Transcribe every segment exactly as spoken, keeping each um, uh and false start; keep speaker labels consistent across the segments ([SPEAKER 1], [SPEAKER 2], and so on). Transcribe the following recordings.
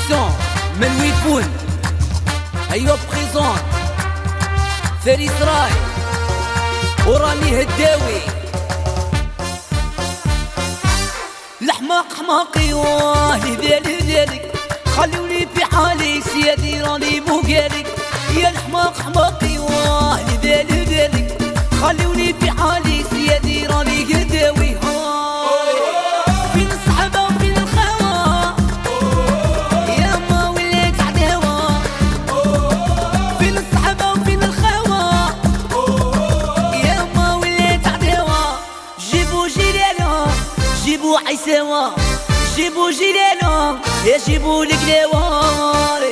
[SPEAKER 1] برودكسيون من ويفون. ايوه بريزون فارس راي وراني هداوي. الحماق حماقي واه لذال ذلك خلوني في حالي سيادي راني مو قالك. يا الحماق حماقي واه لذال ذلك خلوني في حالي سيادي راني هداوي. فين الصحبة وفين الخوا يا ما وليت عداوة. فين الصحبة وفين الخوا يا ما وليت عداوة. جيبوا جيرانها جيبوا عيساوة جيبوا جيرانها يا جيبوا القلاوة.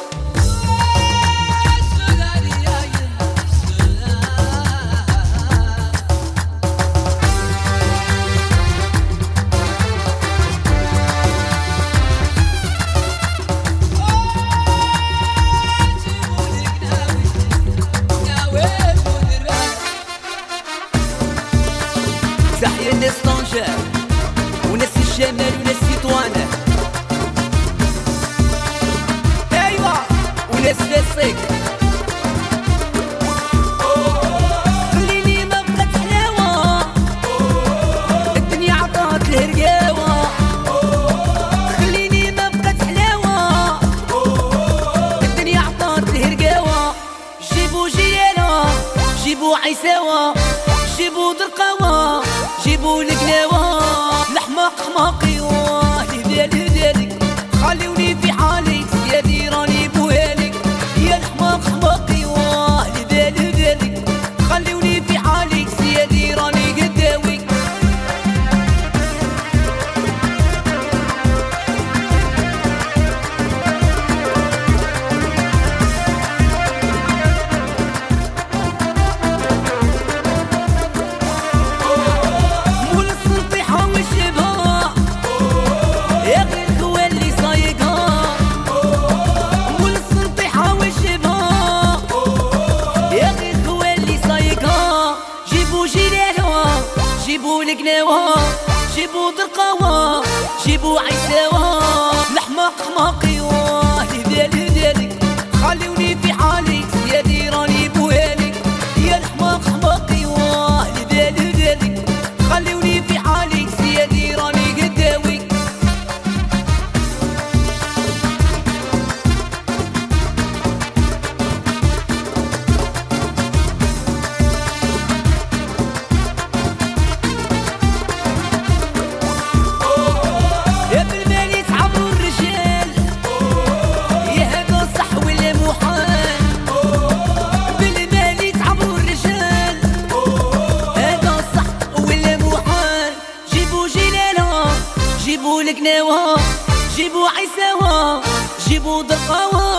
[SPEAKER 1] تحية الناس طنجة وناس الشمال وناس تطوانة. ايوا وناس فاسق. خليني ما بقات حلاوة الدنيا عطات الهرقاوة. خليني ما بقات حلاوة الدنيا عطات الهرقاوة. جيبوا جيالة جيبوا عيساوة جيبوا درقاوة جيبوا القلاوة. الحماق حماقي واه لذال ذلك خلوني في حالي سيادي راني بوهالك. يا الحماق حماقي واه لذال ذلك خلوني في حالي سيادي راني قداوي. جيبوا القلاوة جيبوا درقاوة جيبوا عيساوة. الحماق حماقي واه لذال ذلك خلوني في حالي سيادي راني بوهالك. يا الحماق حماقي واه لذال ذلك خلوني في حالي سيادي راني قداوي. جيبوا القلاوة جيبوا عيساوة جيبوا درقاوة.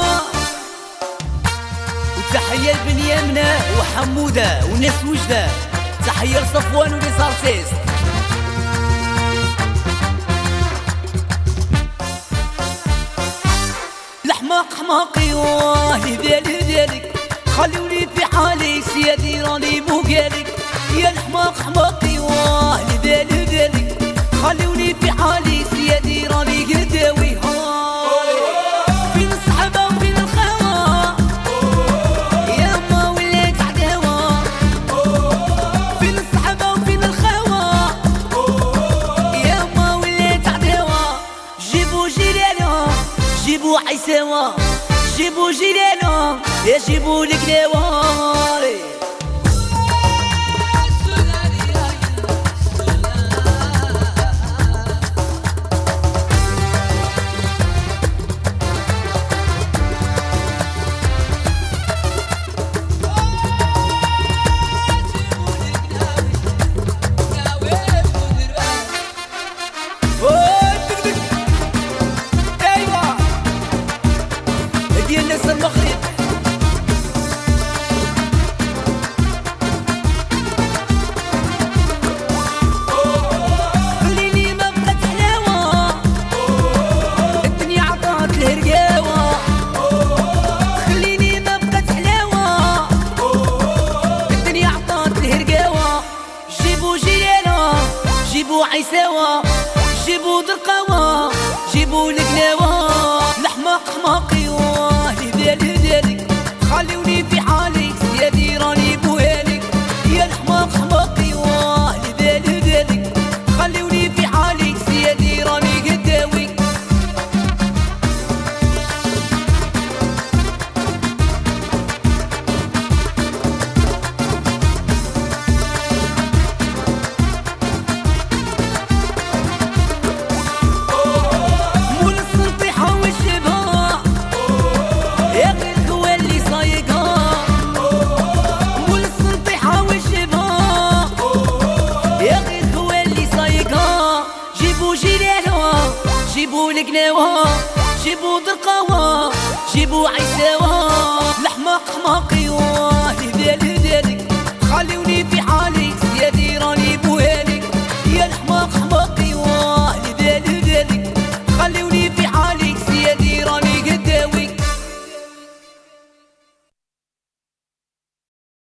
[SPEAKER 1] وتحية لبنيامنة وحمودة وناس وجدة. تحية لصفوان وناس ارتيست. الحماق حماقي واه لذال ذلك خلوني في حالي سيادي راني مو قالك. يا الحماق حماقي واه لذال ذلك خلوني في حالي سيادي راني قداوي. فين الصحبة وفين الخوا يا ما وليت عداوة. فين الصحبة وفين الخوا يا ما وليت عداوة. جيبوا جيرانها جيبوا عيساوة جيبوا جيرانها يا جيبوا القلاوة. ديال ناس المغرب الحماق حماقي واه هذالي هذالي خلوني في حالي سيادي راني بوالي يا الحماق حماقي واه هذالي هذالي خلوني في حالي سيادي راني قداوي جيبوا القناوة جيبوا درقاوة جيبوا عيساوة الحماق حماقي واه هذالي هذالي خلوني في حالي